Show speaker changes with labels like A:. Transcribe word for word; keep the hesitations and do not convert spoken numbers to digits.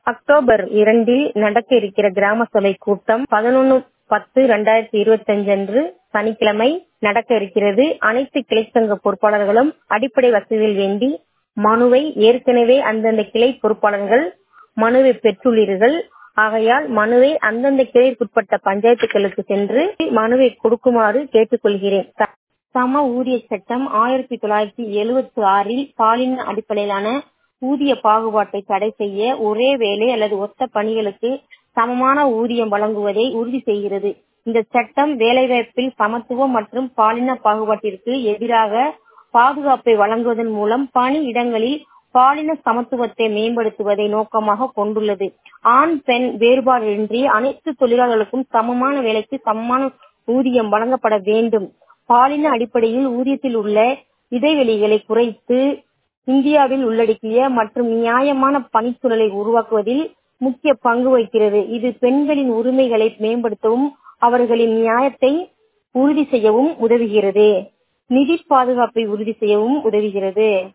A: October இரண்டில் நடக்க இருக்கிற கிராம சபை கூட்டம் பதினொன்று பத்து இரண்டாயிரத்தி இருபத்தி அஞ்சு அன்று சனிக்கிழமை நடக்க இருக்கிறது. அனைத்து கிளைச்சங்க பொறுப்பாளர்களும் அடிப்படை வசதிகள் வேண்டி மனுவை ஏற்கனவே அந்தந்த கிளை பொறுப்பாளர்கள் மனுவை பெற்றுள்ளீர்கள். ஆகையால் மனுவை அந்தந்த கிளைக்குட்பட்ட பஞ்சாயத்துகளுக்கு சென்று மனுவை கொடுக்குமாறு கேட்டுக்கொள்கிறேன். சம ஊதிய சட்டம் ஆயிரத்தி தொள்ளாயிரத்தி எழுபத்தி ஆறில் பாலின அடிப்படையிலான ஊதிய பாகுபாட்டை தடை செய்ய ஒரே வேலை அல்லது ஒத்த பணிகளுக்கு சமமான ஊதியம் வழங்குவதை உறுதி செய்கிறது. இந்த சட்டம் வேலைவாய்ப்பில் சமத்துவம் மற்றும் பாலின பாகுபாட்டிற்கு எதிராக பாதுகாப்பை வழங்குவதன் மூலம் பணி இடங்களில் பாலின சமத்துவத்தை மேம்படுத்துவதை நோக்கமாக கொண்டுள்ளது. ஆண் பெண் வேறுபாடின்றி அனைத்து தொழிலாளர்களுக்கும் சமமான வேலைக்கு சமமான ஊதியம் வழங்கப்பட வேண்டும். பாலின அடிப்படையில் ஊதியத்தில் உள்ள இடைவெளிகளை குறைத்து இந்தியாவில் உள்ளடக்கிய மற்றும் நியாயமான பணிச்சூழலை உருவாக்குவதில் முக்கிய பங்கு வகிக்கிறது. இது பெண்களின் உரிமைகளை மேம்படுத்தவும் அவர்களின் நியாயத்தை உறுதி செய்யவும் உதவுகிறது. நிதி பாதுகாப்பை உறுதி செய்யவும் உதவுகிறது.